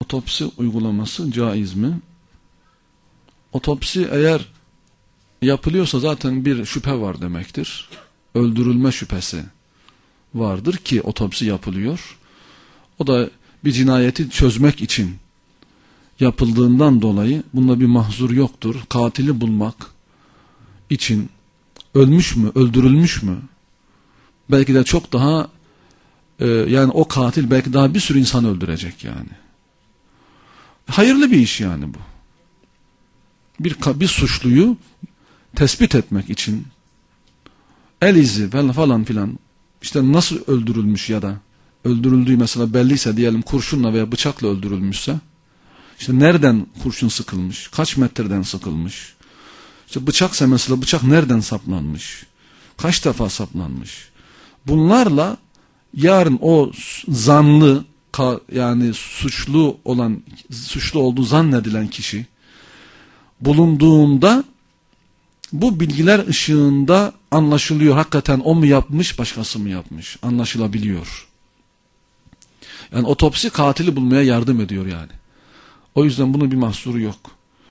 otopsi uygulaması caiz mi? Otopsi eğer yapılıyorsa zaten bir şüphe var demektir. Öldürülme şüphesi vardır ki otopsi yapılıyor. O da bir cinayeti çözmek için yapıldığından dolayı bunda bir mahzur yoktur. Katili bulmak için ölmüş mü, öldürülmüş mü? Belki de çok daha yani o katil belki daha bir sürü insan öldürecek yani. Hayırlı bir iş yani bu. Bir suçluyu tespit etmek için el izi falan filan işte nasıl öldürülmüş ya da öldürüldüğü mesela belliyse diyelim kurşunla veya bıçakla öldürülmüşse işte nereden kurşun sıkılmış, kaç metreden sıkılmış, işte bıçaksa mesela bıçak nereden saplanmış, kaç defa saplanmış. Bunlarla yarın o zanlı yani suçlu olduğu zannedilen kişi bulunduğunda bu bilgiler ışığında anlaşılıyor. Hakikaten o mu yapmış, başkası mı yapmış? Anlaşılabiliyor. Yani otopsi katili bulmaya yardım ediyor yani. O yüzden bunun bir mahsuru yok.